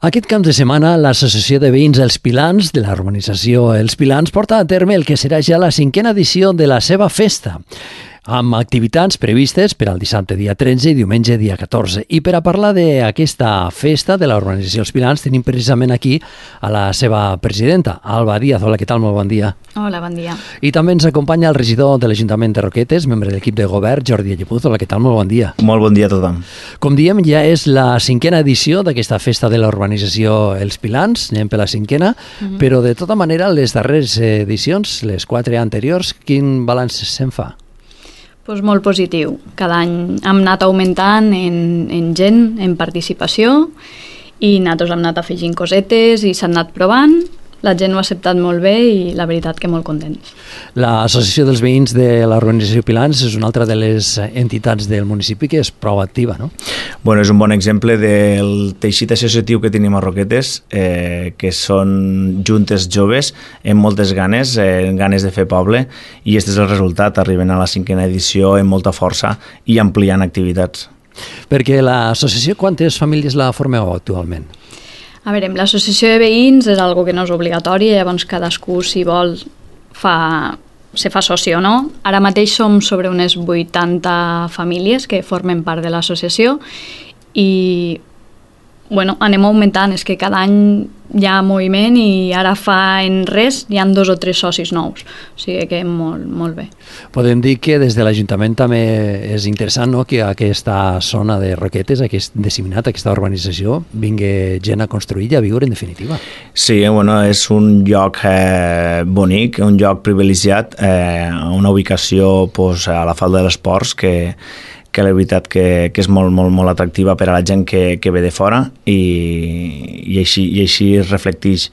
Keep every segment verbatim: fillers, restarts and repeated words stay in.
Aquest cap de setmana, l'Associació de Veïns Els Pilans, de la urbanització Els Pilans, porta a terme el que serà ja la cinquena edició de la seva festa, amb activitats previstes per al dissabte dia tretze i diumenge dia catorze. I per a parlar d'aquesta festa de la urbanització Els Pilans tenim precisament aquí a la seva presidenta, Alba Díaz. Hola, què tal? Molt bon dia. Hola, bon dia. I també ens acompanya el regidor de l'Ajuntament de Roquetes, membre de l'equip de govern, Jordi Llepuz. Hola, què tal? Molt bon dia. Molt bon dia a tothom. Com diem, ja és la cinquena edició d'aquesta festa de la urbanització Els Pilans, anem per la cinquena, mm-hmm. però de tota manera les darreres edicions, les quatre anteriors, quin balanç se'n fa? Pues molt positiu. Cada any hem anat augmentant en, en gent, en participació, i nosaltres hem anat afegint cosetes i s'han anat provant. La gent ho ha acceptat molt bé i la veritat que molt contents. L'Associació dels Veïns de la Urbanització Pilans és una altra de les entitats del municipi que és prou activa, no? Bueno, és un bon exemple del teixit associatiu que tenim a Roquetes, eh, que són juntes joves amb moltes ganes, eh, ganes de fer poble, i aquest és el resultat, arriben a la cinquena edició amb molta força i ampliant activitats. Perquè l'associació, quantes famílies la formeu actualment? A veure, l'associació de veïns és algo que no és obligatori, llavors cadascú, si vol, fa, se fa soci o no. Ara mateix som sobre unes vuitanta famílies que formen part de l'associació i bueno, anem augmentant, és que cada any hi ha moviment i ara fa en res hi ha dos o tres socis nous, o sigui que molt, molt bé. Podem dir que des de l'Ajuntament també és interessant, no?, que aquesta zona de Roquetes, aquest disseminat, aquesta urbanització, vingui gent a construir i a viure en definitiva. Sí, bueno, és un lloc eh, bonic, un lloc privilegiat, eh, una ubicació pues, a la falda de les Ports que que la veritat que, que és molt, molt, molt atractiva per a la gent que, que ve de fora i, i, així, i així es reflecteix.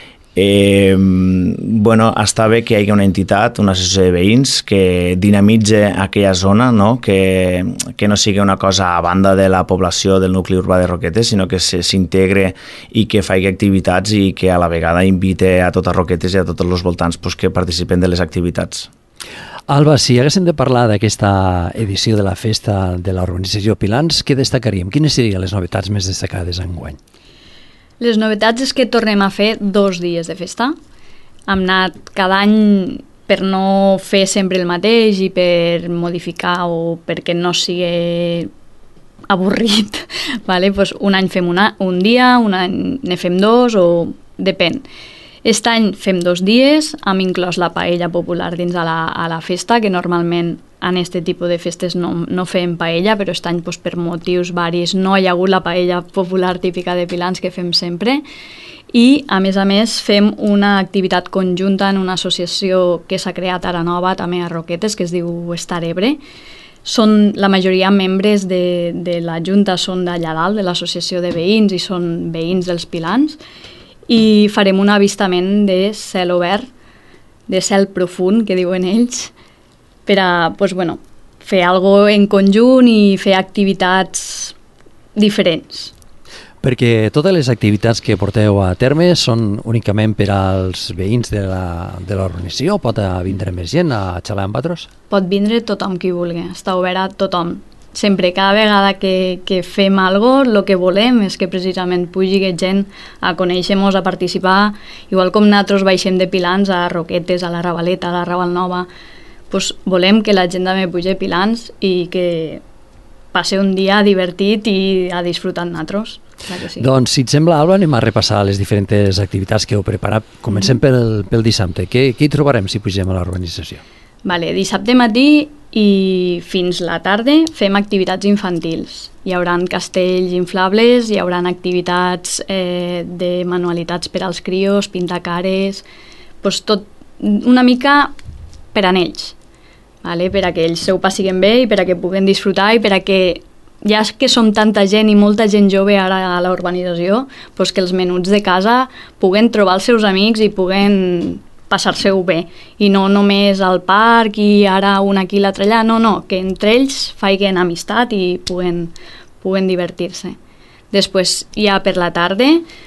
Eh, bueno, està bé que hi hagi una entitat, una associació de veïns que dinamitze aquella zona, no? que, que no sigui una cosa a banda de la població del nucli urbà de Roquetes, sinó que s'integre i que faci activitats i que a la vegada invite a totes Roquetes i a tots els voltants pues, que participen de les activitats. Alba, si haguéssim de parlar d'aquesta edició de la festa de la urbanització Pilans, què destacaríem? Quines serien les novetats més destacades enguany? Les novetats és que tornem a fer dos dies de festa. Hem anat cada any per no fer sempre el mateix i per modificar o perquè no sigui avorrit. Vale? Pues un any fem una, un dia, un any ne fem dos o depèn. Aquest any fem dos dies, hem inclòs la paella popular dins de la, a la festa, que normalment en aquest tipus de festes no, no fem paella, però aquest any pues, per motius varis no hi ha hagut la paella popular típica de Pilans que fem sempre. I, a més a més, fem una activitat conjunta en una associació que s'ha creat ara nova, també a Roquetes, que es diu Estar Ebre. Són, la majoria membres de, de la Junta són d'allà dalt, de l'associació de veïns, i són veïns dels Pilans, i farem un avistament de cel obert, de cel profund, que diuen ells, per a pues, bueno, fer alguna cosa en conjunt i fer activitats diferents. Perquè totes les activitats que porteu a terme són únicament per als veïns de l'organització o pot vindre més gent a xalar amb vosaltres? Pot vindre tothom qui vulgui, està obert a tothom. Sempre, cada vegada que, que fem alguna cosa, el que volem és que precisament pugi gent a conèixer-nos, a participar, igual com nosaltres baixem de Pilans a Roquetes, a la Ravaleta, a la Raval Nova, doncs volem que la gent també pugi a Pilans i que passi un dia divertit i a disfrutar amb nosaltres. Sí. Doncs, si et sembla, Alba, anem a repassar les diferents activitats que heu preparat. Comencem mm. pel, pel dissabte. Què, què hi trobarem si pugem a l'urbanització? Vale, dissabte matí i fins la tarda fem activitats infantils. Hi haurà castells inflables, hi haurà activitats eh, de manualitats per als crios, pintar cares, doncs tot una mica per a ells, vale? Per a que ells s'ho passin bé i per a que puguen disfrutar i per a que, ja que som tanta gent i molta gent jove ara a la urbanització, doncs que els menuts de casa puguen trobar els seus amics i puguen passar-se-ho bé, i no només al parc i ara un aquí i l'altre allà, no, no, que entre ells facin amistat i puguen, puguen divertir-se. Després, ja per la tarda,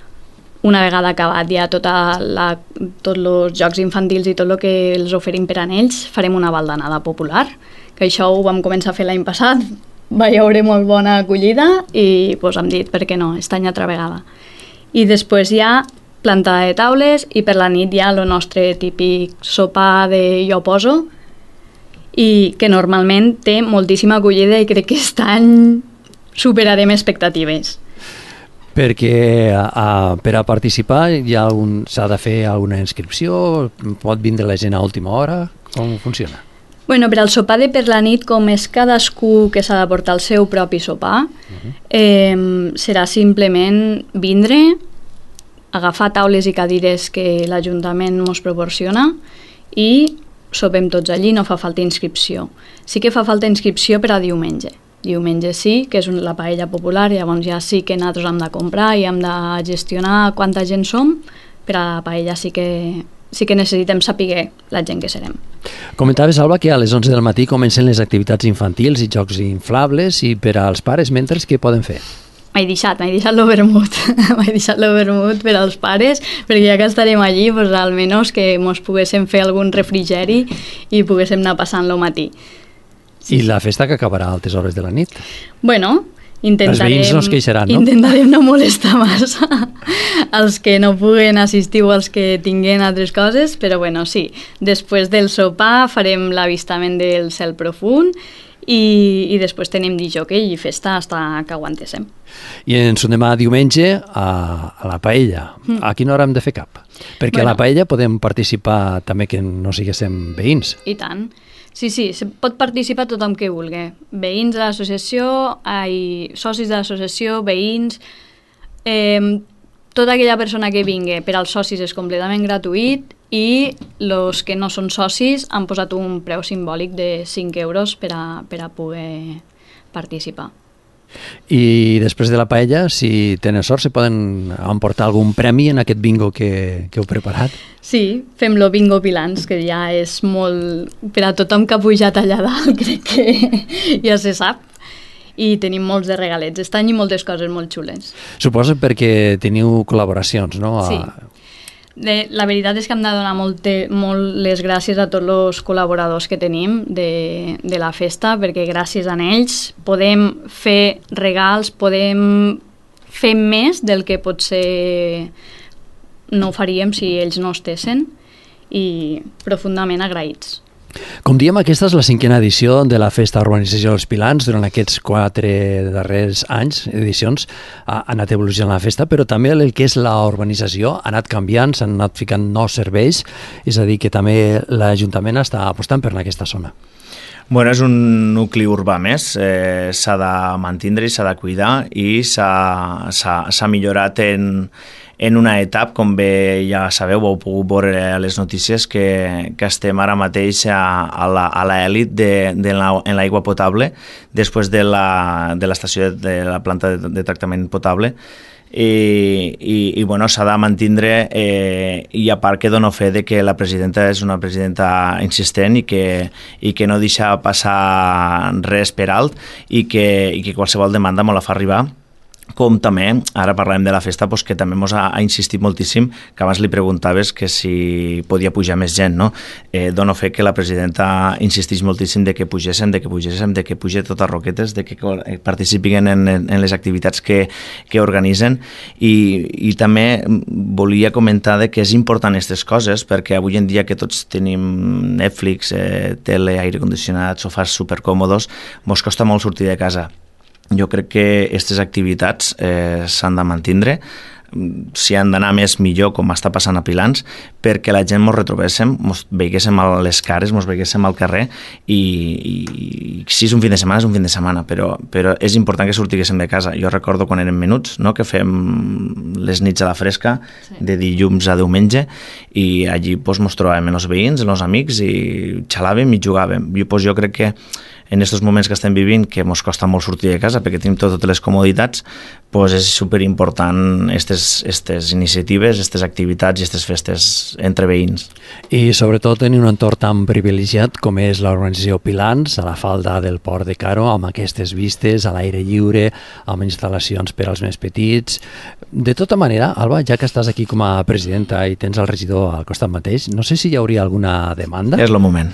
una vegada acabat ja tota la, tots els jocs infantils i tot el que els oferim per a ells, farem una baldanada popular, que això ho vam començar a fer l'any passat, va haver molt bona acollida i pues, hem dit, per què no, aquest any altra vegada. I després hi ha plantada de taules i per la nit hi ha el nostre típic sopar de jo poso, i que normalment té moltíssima acollida i crec que aquest any superarem expectatives. Perquè a, a, per a participar s'ha de fer alguna inscripció? Pot vindre la gent a última hora? Com funciona? Bueno, per al sopar de per la nit, com és cadascú que s'ha de portar el seu propi sopar, uh-huh. eh, serà simplement vindre, agafar taules i cadires que l'Ajuntament ens proporciona i sopem tots allí, no fa falta inscripció. Sí que fa falta inscripció per a diumenge. Diumenge sí, que és la paella popular, llavors ja sí que nosaltres hem de comprar i hem de gestionar quanta gent som, però a la paella sí que, sí que necessitem saber la gent que serem. Comentaves, Alba, que a les onze del matí comencen les activitats infantils i jocs inflables, i per als pares, mentre, què poden fer? M'he deixat, m'he deixat l'overmut, m'he deixat l'overmut per als pares, perquè ja que estarem allí, pues, almenys que ens poguéssim fer algun refrigeri i poguéssim anar passant el matí. Sí. I la festa que acabarà a altes hores de la nit? Bueno, intentarem... Els veïns no es queixaran, no? Intentarem no molestar massa els que no puguen assistir o els que tinguin altres coses, però bueno, sí, després del sopar farem l'avistament del cel profund i, i després tenim disjockey i festa fins que aguantéssim. I ens ho demà diumenge a, a la paella. Mm. A quina hora hem de fer cap? Perquè bueno, a la paella podem participar també que no siguéssim veïns. I tant. Sí, sí, pot participar tothom que vulgui. Veïns de l'associació, ai, socis de l'associació, veïns... Eh, tota aquella persona que vingui per als socis és completament gratuït i els que no són socis han posat un preu simbòlic de cinc euros per a, per a poder participar. I després de la paella, si tenen sort, se poden emportar algun premi en aquest bingo que, que heu preparat? Sí, fem lo bingo Pilans, que ja és molt... Per a tothom que ha pujat allà dalt, crec que ja se sap. I tenim molts de regalets. Aquest any i moltes coses molt xules. Suposo perquè teniu col·laboracions, no? Sí. De, la veritat és que hem de donar molt, molt les gràcies a tots els col·laboradors que tenim de, de la festa, perquè gràcies a ells podem fer regals, podem fer més del que potser no faríem si ells no estessin, i profundament agraïts. Com diem, aquesta és la cinquena edició de la Festa Urbanització dels Pilans. Durant aquests quatre darrers anys, edicions, ha anat evolucionant la festa, però també el que és la urbanització ha anat canviant, s'han anat ficant nous serveis, és a dir, que també l'Ajuntament està apostant per aquesta zona. Bueno, és un nucli urbà més, eh, s'ha de mantindre i s'ha de cuidar, i s'ha millorat en... en una etapa, com bé ja sabeu, heu pogut veure a les notícies, que, que estem ara mateix a, a l'elit de, de la, en l'aigua potable, després de l'estació de, de la planta de, de tractament potable, i, i, i bueno, s'ha de mantindre, eh, i a part que dono fe de que la presidenta és una presidenta insistent i que, i que no deixa passar res per alt, i que, i que qualsevol demanda me la fa arribar. Com també, ara parlem de la festa, doncs que també ens ha, ha insistit moltíssim, que abans li preguntaves que si podia pujar més gent, no? Eh, dono fe que la presidenta insisteix moltíssim de que pugéssim, de que pugéssim, de que puge tot a Roquetes, de que participin en, en les activitats que, que organitzen, i, i també volia comentar de que és important aquestes coses, perquè avui en dia que tots tenim Netflix, eh, tele, aire condicionat, sofàs supercòmodos, mos costa molt sortir de casa. Jo crec que aquestes activitats eh, s'han de mantindre, si han d'anar més millor, com està passant a Pilans, perquè la gent ens retrobéssim, ens veiguéssim a les cares, ens veiguéssim al carrer, i, i si és un fin de setmana, és un fin de setmana, però, però és important que sortiguéssim de casa. Jo recordo quan érem menuts, no?, que fem les nits a la fresca, sí, de dilluns a diumenge, i allí doncs, ens trobàvem els veïns, els amics, i xalàvem i jugàvem. Jo, doncs, jo crec que en aquests moments que estem vivint, que ens costa molt sortir de casa perquè tenim totes les comoditats, doncs és superimportant aquestes iniciatives, aquestes activitats i aquestes festes entre veïns. I sobretot tenir un entorn tan privilegiat com és la urbanització Pilans, a la falda del Port de Caro, amb aquestes vistes a l'aire lliure, amb instal·lacions per als més petits. De tota manera, Alba, ja que estàs aquí com a presidenta i tens el regidor al costat mateix, no sé si hi hauria alguna demanda? És el moment.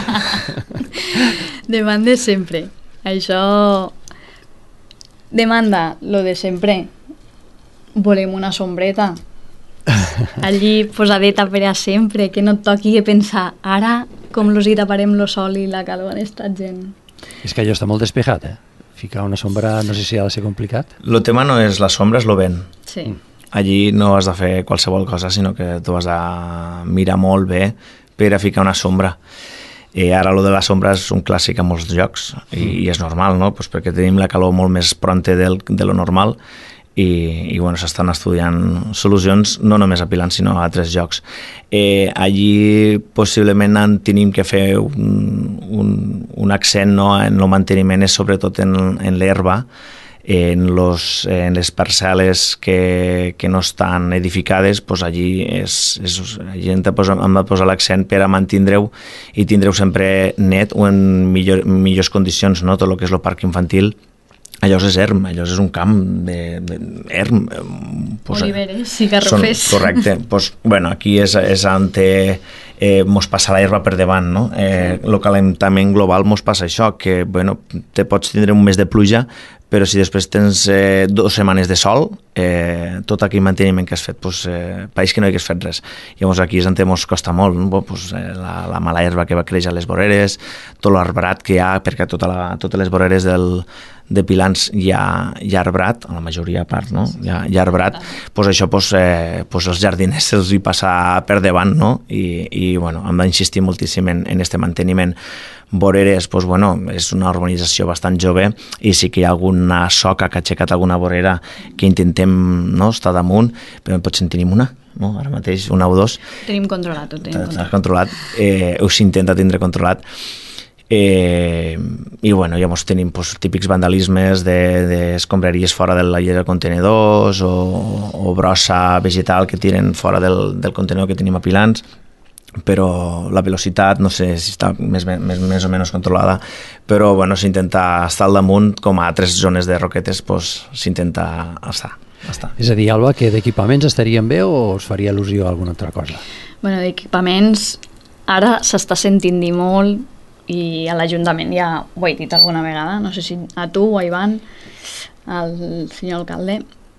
Demanda sempre. Això... Demanda, lo de sempre. volem una sombreta. Allí posadeta per a sempre, que no et toqui pensar ara com los hi taparem lo sol i la calor a esta gent. És que allò està molt despejat, eh? Ficar una sombra no sé si ha de ser complicat. El tema no és la sombra, és lo vent. Sí. Allí no has de fer qualsevol cosa, sinó que tu has de mirar molt bé per a ficar una sombra. Eh, ara lo de la sombra és un clàssic a molts llocs i, i és normal, no? Pues perquè tenim la calor molt més pronta del, de lo normal i, i bueno, s'estan estudiant solucions no només a Pilans sinó a altres llocs. Eh, allí possiblement en tenim que fer un, un, un accent, no? En el manteniment és sobretot en, en l'herba, en, los, en les parcel·les que, que no estan edificades, pues allí és, és, allí hem de posar, hem de posar l'accent per a mantindre-ho i tindre-ho sempre net o en millor, millors condicions, no? Tot el que és el parc infantil. Allò és erm, allò és un camp de, de erm. Pues, oliveres i garrofers. Són, correcte. Pues, bueno, aquí és, és on té, eh, mos passa la herba per davant, no? Eh, el calentament global mos passa això, que bueno, te pots tindre un mes de pluja, però si després tens eh, dues setmanes de sol, eh, tot aquell manteniment que has fet, pues, eh, pareix que no hagués fet res. Llavors aquí és on mos costa molt, no? Pues, eh, la, la mala herba que va créixer a les voreres, tot l'arbrat que hi ha, perquè tota la, totes les voreres del, de Pilans hi ha, hi ha arbrat, a la majoria a part, no? Hi ha, hi ha arbrat, pues això pues, eh, pues els jardiners se'ls hi passa per davant, no? I, i bueno, hem d'insistir moltíssim en, en este manteniment. Voreres, pues, bueno, és una urbanització bastant jove i sí que hi ha alguna soca que ha aixecat alguna vorera que intentem, no, estar damunt, però potser en tenim una, no? Ara mateix, una o dos. Tenim controlat, ho tenim controlat. controlat eh, o s'intenta tindre controlat. Eh, i bueno, llavors tenim pues, típics vandalismes d'escombraries de, fora de la llera de contenedors o, o brossa vegetal que tiren fora del, del contenedor que tenim a Pilans, però la velocitat no sé si està més, més, més o menys controlada, però bueno, s'intenta estar al damunt, com a altres zones de roquetes pues, s'intenta estar, estar. És a dir, Alba, que d'equipaments estarien bé o us faria al·lusió a alguna altra cosa? Bueno, d'equipaments ara s'està sentint dir molt i a l'Ajuntament ja ho he dit alguna vegada, no sé si a tu o a Ivan, al senyor alcalde,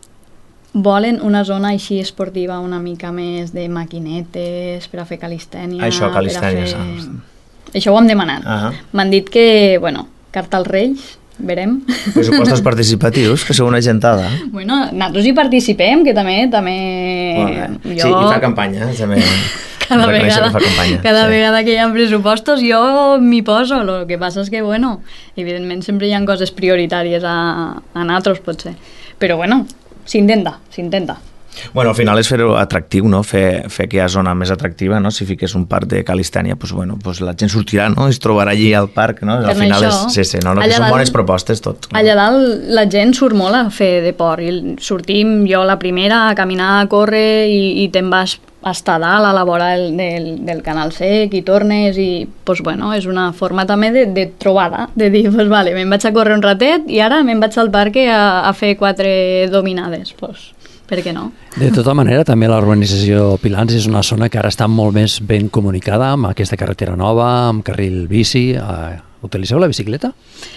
volen una zona així esportiva una mica més de maquinetes per a fer calistènia. Això, calistènia. Fer... Això ho hem demanat. Uh -huh. M'han dit que, bueno, carta als Reis, verem. Pressupostos participatius, que sou una gentada. Bueno, nosaltres hi participem, que també... també... Bueno, jo... Sí, i fa campanya, també. Cada, vegada, que, campanya, cada sí. vegada que hi ha pressupostos jo m'hi poso, el que passa és que, bueno, evidentment sempre hi ha coses prioritàries a, a nosaltres, potser. Però, bueno, s'intenta, s'intenta. Bueno, al final és fer-ho atractiu, no? Fer, fer que hi ha zona més atractiva, no? Si fiques un parc de calistènia, pues, bueno, pues la gent sortirà, no? Es trobarà allí al parc, no? Al final això, és, sí, sí, no? no que són dalt, bones propostes, tot. Allà dalt la gent surt molt a fer deport, i sortim jo la primera a caminar, a córrer, i, i te'n vas estar dalt a la vora del, del, del canal sec i tornes i, pues, bueno, és una forma també de, de trobada, de dir, pues, vale, me'n vaig a córrer un ratet i ara me'n vaig al parc a, a fer quatre dominades, pues, per què no? De tota manera, també la urbanització Pilans és una zona que ara està molt més ben comunicada amb aquesta carretera nova, amb carril bici. Utilitzeu la bicicleta?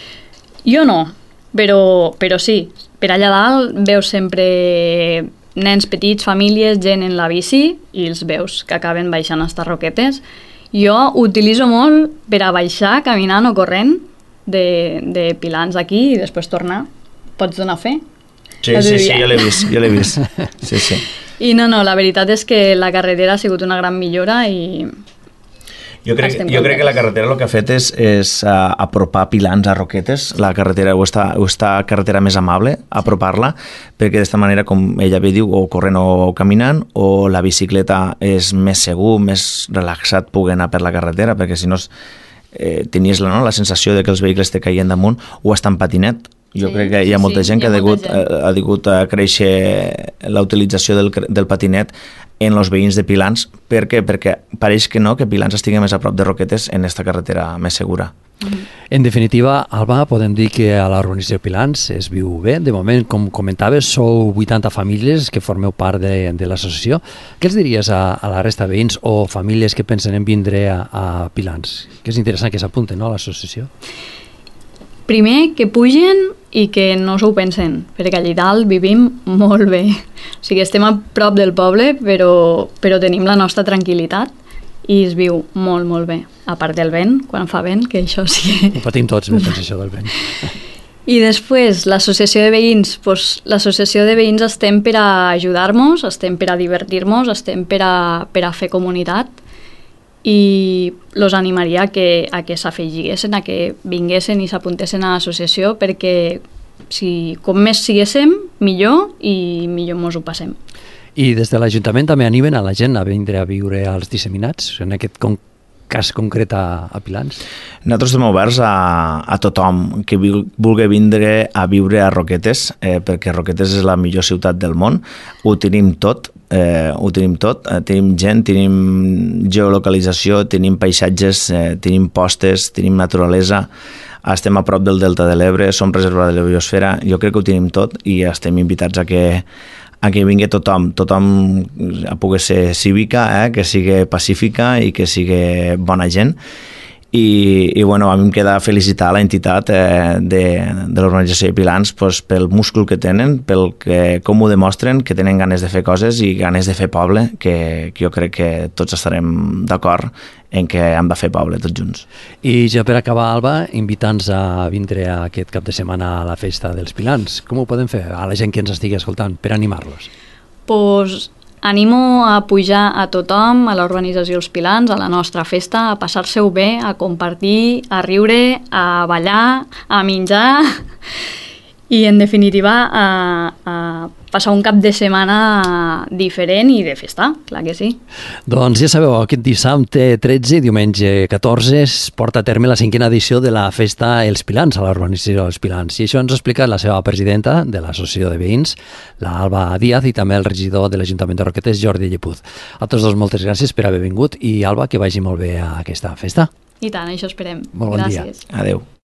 Jo no, però, però sí. Per allà dalt veus sempre nens petits, famílies, gent en la bici i els veus que acaben baixant a les roquetes. Jo utilitzo molt per a baixar caminant o corrent de, de Pilans aquí i després tornar. Pots donar fe? Sí, sí, sí, jo l'he vist, jo l'he vist. Sí, sí. I no, no, la veritat és que la carretera ha sigut una gran millora i... Jo crec, jo crec que la carretera el que ha fet és, és uh, apropar Pilans a Roquetes, la carretera, o esta, o esta carretera més amable, apropar-la, perquè d'esta manera, com ella bé diu, o corrent o caminant, o la bicicleta és més segur, més relaxat poder anar per la carretera, perquè si no eh, tenies la, no, la sensació de que els vehicles te caien damunt, o estan patinet. Jo sí, crec que hi ha molta sí, gent que ha degut, ha degut a créixer la utilització del, del patinet en els veïns de Pilans. Per què? Perquè pareix que no, que Pilans estigui més a prop de Roquetes en esta carretera més segura. Mm-hmm. En definitiva, Alba, podem dir que a la urbanització Pilans es viu bé. De moment, com comentaves, sou vuitanta famílies que formeu part de, de l'associació. Què els diries a, a la resta de veïns o famílies que pensen en vindre a, a Pilans? Que és interessant que s'apunten, no, a l'associació. Primer, que pugen i que no s'ho pensen, perquè allà dalt vivim molt bé. O sigui, estem a prop del poble, però, però tenim la nostra tranquil·litat i es viu molt, molt bé. A part del vent, quan fa vent, que això sí que... Ho patim tots, més això del vent. I després, l'associació de veïns, doncs, l'associació de veïns estem per a ajudar-nos, estem per a divertir-nos, estem per a, per a fer comunitat i els animaria a que, a que s'afegiguessin, a que vinguessin i s'apuntessin a l'associació perquè si, com més siguéssim, millor i millor mos ho passem. I des de l'Ajuntament també animen a la gent a vindre a viure als disseminats, en aquest con cas concret a, a Pilans? Nosaltres estem oberts a, a tothom que vulgui vindre a viure a Roquetes, eh, perquè Roquetes és la millor ciutat del món, ho tenim tot, eh, ho tenim tot, eh, tenim gent, tenim geolocalització, tenim paisatges, eh, tenim postes, tenim naturalesa, estem a prop del Delta de l'Ebre, som reserva de la biosfera, jo crec que ho tenim tot i estem invitats a que a que vingui tothom, tothom pugui ser cívica, eh, que sigui pacífica i que sigui bona gent. I, i bueno, a mi em queda felicitar la entitat eh, de, de l'organització de Pilans pues, pel múscul que tenen, pel que, com ho demostren, que tenen ganes de fer coses i ganes de fer poble, que, que jo crec que tots estarem d'acord en què hem de fer poble tots junts. I ja per acabar, Alba, invitants a vindre aquest cap de setmana a la festa dels Pilans. Com ho podem fer a la gent que ens estigui escoltant per animar-los? Pues animo a pujar a tothom, a l'organització Els Pilans, a la nostra festa, a passar-se-ho bé, a compartir, a riure, a ballar, a menjar i, en definitiva, a, a passar un cap de setmana diferent i de festa, clar que sí. Doncs ja sabeu, aquest dissabte tretze i diumenge catorze es porta a terme la cinquena edició de la festa Els Pilans, a l'urbanització Els Pilans. I això ens ha explicat la seva presidenta de l'associació de veïns, la Alba Díaz, i també el regidor de l'Ajuntament de Roquetes, Jordi Llepuz. A tots dos, moltes gràcies per haver vingut i, Alba, que vagi molt bé a aquesta festa. I tant, això esperem. Molt bon Gràcies. dia. Adéu.